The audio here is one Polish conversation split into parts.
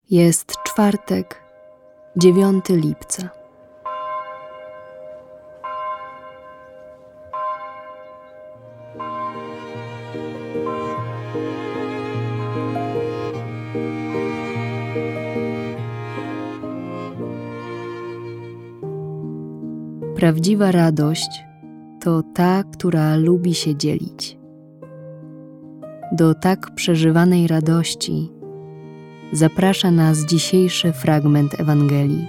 Jest czwartek, 9 lipca. Prawdziwa radość to ta, która lubi się dzielić. Do tak przeżywanej radości zaprasza nas dzisiejszy fragment Ewangelii.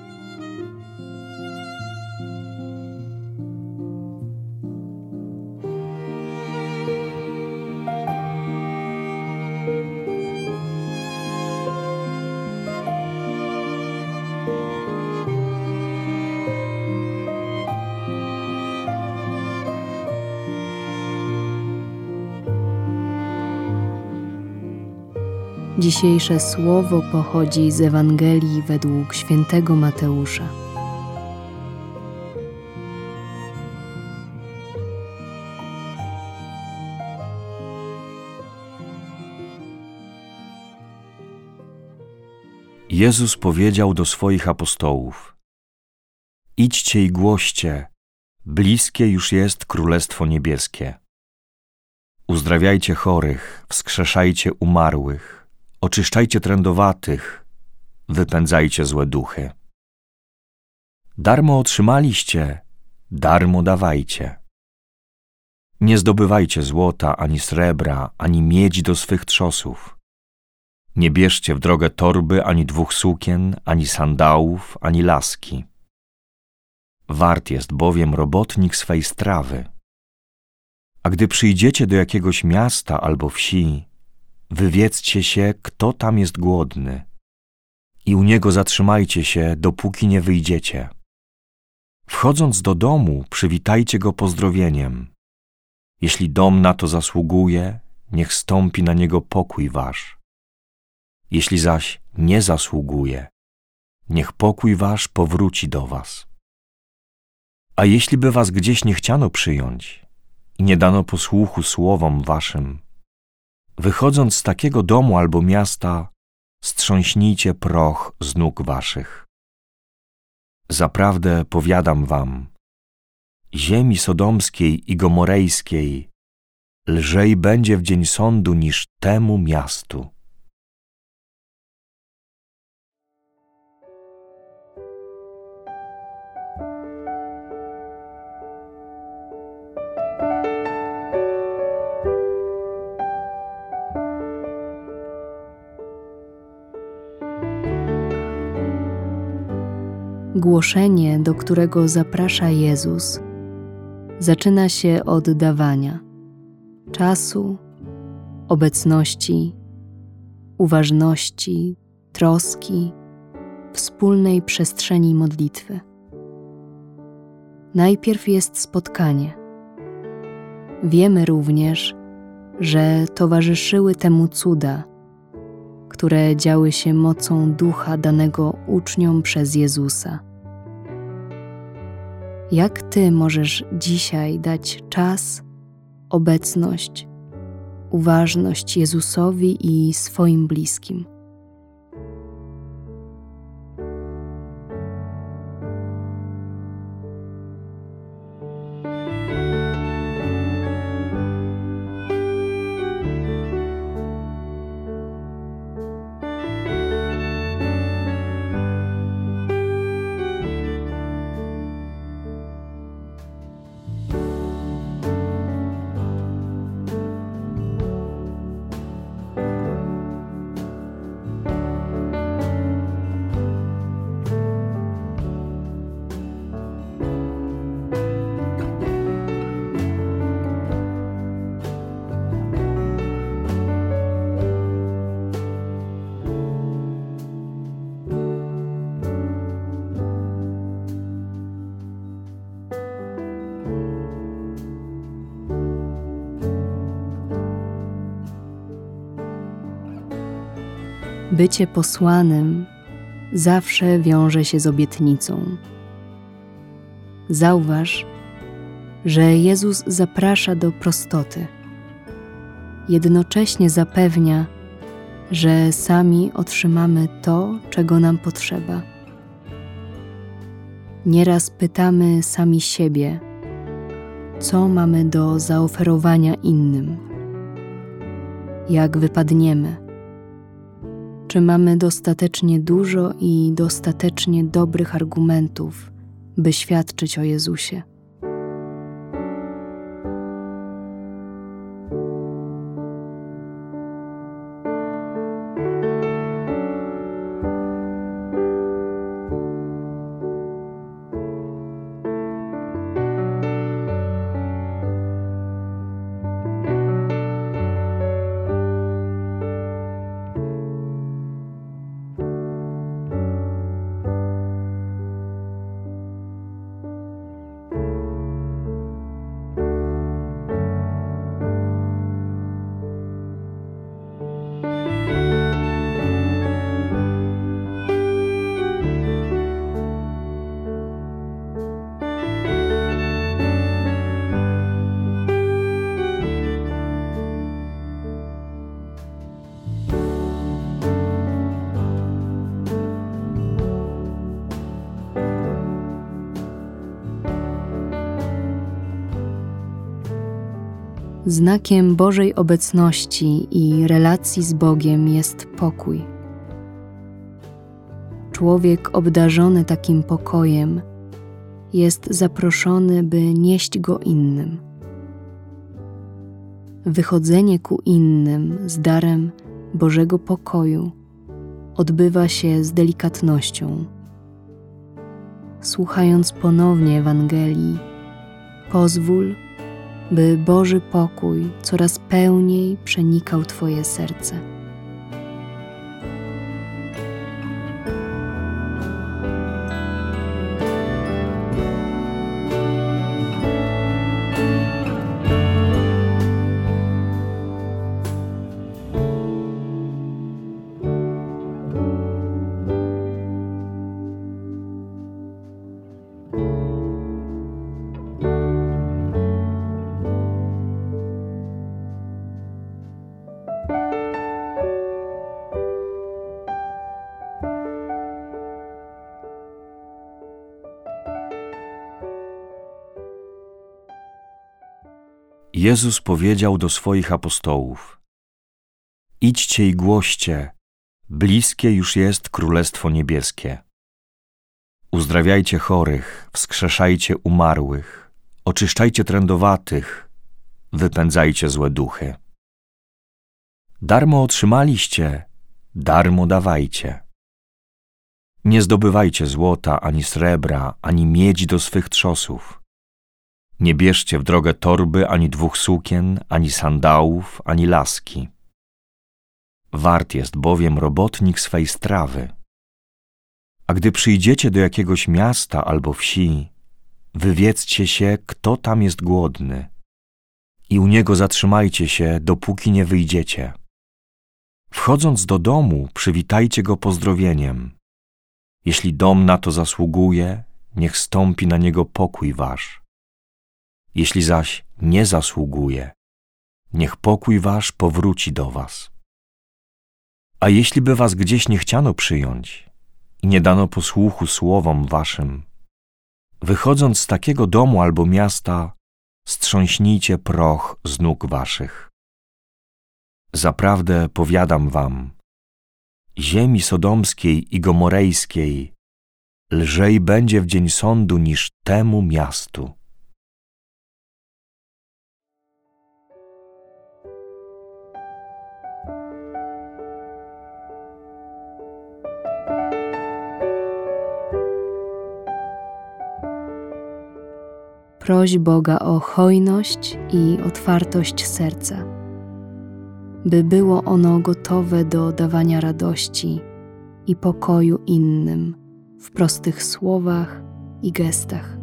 Dzisiejsze słowo pochodzi z Ewangelii według świętego Mateusza. Jezus powiedział do swoich apostołów: Idźcie i głoście, bliskie już jest Królestwo Niebieskie. Uzdrawiajcie chorych, wskrzeszajcie umarłych, oczyszczajcie trędowatych, wypędzajcie złe duchy. Darmo otrzymaliście, darmo dawajcie. Nie zdobywajcie złota, ani srebra, ani miedzi do swych trzosów. Nie bierzcie w drogę torby, ani 2 sukien, ani sandałów, ani laski. Wart jest bowiem robotnik swej strawy. A gdy przyjdziecie do jakiegoś miasta albo wsi, wywiedzcie się, kto tam jest głodny, i u niego zatrzymajcie się, dopóki nie wyjdziecie. Wchodząc do domu, przywitajcie go pozdrowieniem. Jeśli dom na to zasługuje, niech stąpi na niego pokój wasz. Jeśli zaś nie zasługuje, niech pokój wasz powróci do was. A jeśli by was gdzieś nie chciano przyjąć i nie dano posłuchu słowom waszym, wychodząc z takiego domu albo miasta, strząśnijcie proch z nóg waszych. Zaprawdę powiadam wam, ziemi sodomskiej i gomorejskiej lżej będzie w dzień sądu niż temu miastu. Głoszenie, do którego zaprasza Jezus, zaczyna się od dawania czasu, obecności, uważności, troski, wspólnej przestrzeni modlitwy. Najpierw jest spotkanie. Wiemy również, że towarzyszyły temu cuda, które działy się mocą Ducha danego uczniom przez Jezusa. Jak Ty możesz dzisiaj dać czas, obecność, uważność Jezusowi i swoim bliskim? Bycie posłanym zawsze wiąże się z obietnicą. Zauważ, że Jezus zaprasza do prostoty. Jednocześnie zapewnia, że sami otrzymamy to, czego nam potrzeba. Nieraz pytamy sami siebie, co mamy do zaoferowania innym, jak wypadniemy, czy mamy dostatecznie dużo i dostatecznie dobrych argumentów, by świadczyć o Jezusie. Znakiem Bożej obecności i relacji z Bogiem jest pokój. Człowiek obdarzony takim pokojem jest zaproszony, by nieść go innym. Wychodzenie ku innym z darem Bożego pokoju odbywa się z delikatnością. Słuchając ponownie Ewangelii, pozwól, by Boży pokój coraz pełniej przenikał Twoje serce. Jezus powiedział do swoich apostołów: idźcie i głoście, bliskie już jest Królestwo Niebieskie. Uzdrawiajcie chorych, wskrzeszajcie umarłych, oczyszczajcie trędowatych, wypędzajcie złe duchy. Darmo otrzymaliście, darmo dawajcie. Nie zdobywajcie złota, ani srebra, ani miedzi do swych trzosów. Nie bierzcie w drogę torby, ani 2 sukien, ani sandałów, ani laski. Wart jest bowiem robotnik swej strawy. A gdy przyjdziecie do jakiegoś miasta albo wsi, wywiedzcie się, kto tam jest głodny, i u niego zatrzymajcie się, dopóki nie wyjdziecie. Wchodząc do domu, przywitajcie go pozdrowieniem. Jeśli dom na to zasługuje, niech stąpi na niego pokój wasz. Jeśli zaś nie zasługuje, niech pokój wasz powróci do was. A jeśli by was gdzieś nie chciano przyjąć i nie dano posłuchu słowom waszym, wychodząc z takiego domu albo miasta, strząśnijcie proch z nóg waszych. Zaprawdę powiadam wam, ziemi sodomskiej i gomorejskiej lżej będzie w dzień sądu niż temu miastu. Proś Boga o hojność i otwartość serca, by było ono gotowe do dawania radości i pokoju innym w prostych słowach i gestach.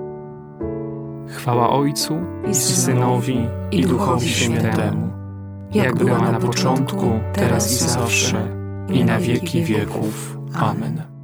Chwała Ojcu i Synowi i Duchowi Świętemu, jak była na początku, teraz i zawsze, i na wieki wieków. Amen.